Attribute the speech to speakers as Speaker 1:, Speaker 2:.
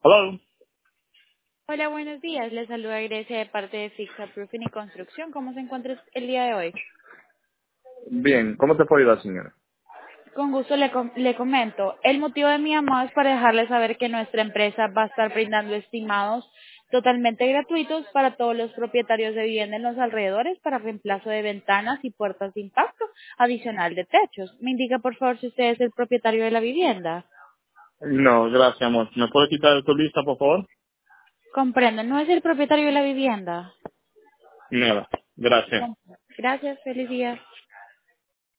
Speaker 1: Hello.
Speaker 2: Hola, buenos días. Les saluda Grecia de parte de Fixa Proofing y Construcción. ¿Cómo se encuentra el día de hoy?
Speaker 1: Bien, ¿cómo te puedo ayudar, señora?
Speaker 2: Con gusto le comento. El motivo de mi llamada es para dejarle saber que nuestra empresa va a estar brindando estimados totalmente gratuitos para todos los propietarios de vivienda en los alrededores para reemplazo de ventanas y puertas de impacto adicional de techos. Me indica, por favor, si usted es el propietario de la vivienda.
Speaker 1: No, gracias, amor. ¿Me puedes quitar tu lista, por favor?
Speaker 2: Comprendo. ¿No es el propietario de la vivienda?
Speaker 1: Nada. Gracias.
Speaker 2: Gracias. Feliz día.